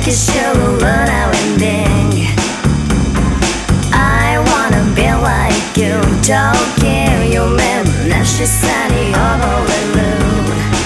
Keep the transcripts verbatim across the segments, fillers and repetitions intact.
make sure what I ending. I wanna be like you. Don't care you man. Now she's sunny over the moon.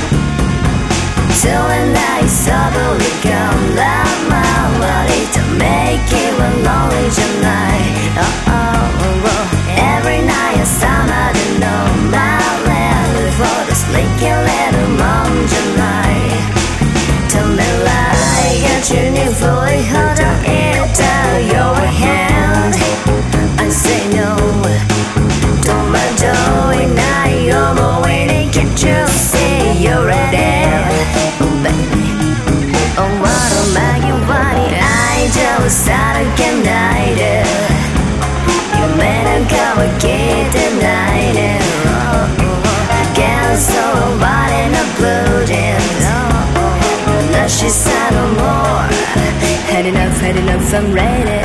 Till and I suddenly come down my body to make it a lonely tonight. Oh oh oh. Every night I somehow don't know my land for the slinky little mom tonight. Tell me like got you new fully hold on it down your hand. I say no. Don't mind doing now you're more waiting. Can't you see you're ready? Oh baby. Oh what am I you wanting? I just out again night. You made a cover kid tonight. Oh, can't so body in the blue dance. Now she said no more. Had enough, had enough, I'm ready.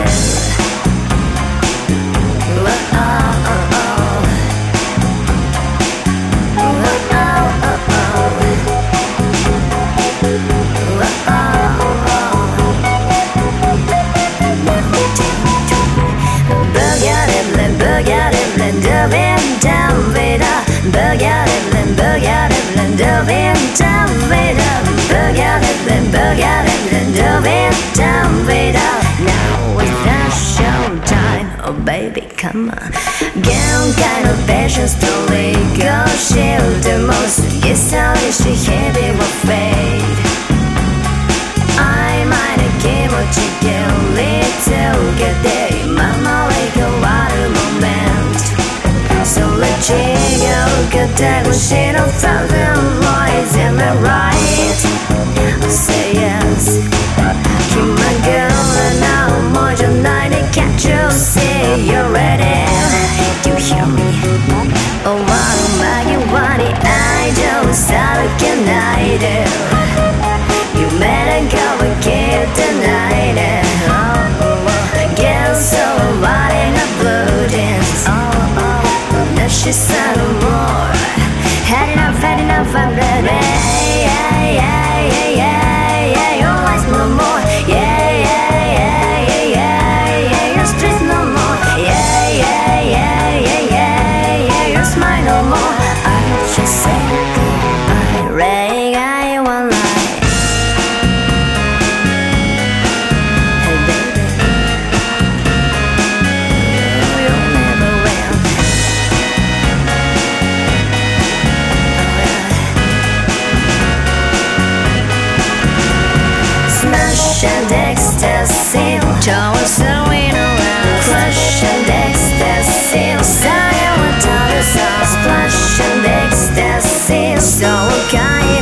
Oh, oh, oh, oh. Oh, oh, oh, oh. Oh, oh, oh. Boogie, boogie, blend in down with a boogie, blend, boogie, blend in down with a boogie, blend, boogie, blend in down with a. Now it's that showtime, oh baby, come on. Get kind of patience to negotiate the most. Yes, how is she heavy will fade. I might have came what you get a little good day. Mama like a water moment. So let you go, good day. When she don't feel the voice, am I right? I say yes. Keep my girl and now more tonight. Can't you see you're ready? You hear me? Oh what am I you want it? I just out again night. You made a go again tonight. Oh, oh, guess so what in a blue dance. Oh, oh, now she said no more. Had enough, had enough, I'm ready. Yeah, yeah, yeah, yeah, yeah, your lies no more. Yeah, yeah, yeah, yeah, yeah, yeah, your streets no more. Yeah, yeah, yeah, yeah, yeah, yeah, your smile no more. I just say goodbye, Ray, I won't lie. And ecstasy, Jones are in around. Crush and ecstasy, Saya with all the sauce. Splash and ecstasy, so kind.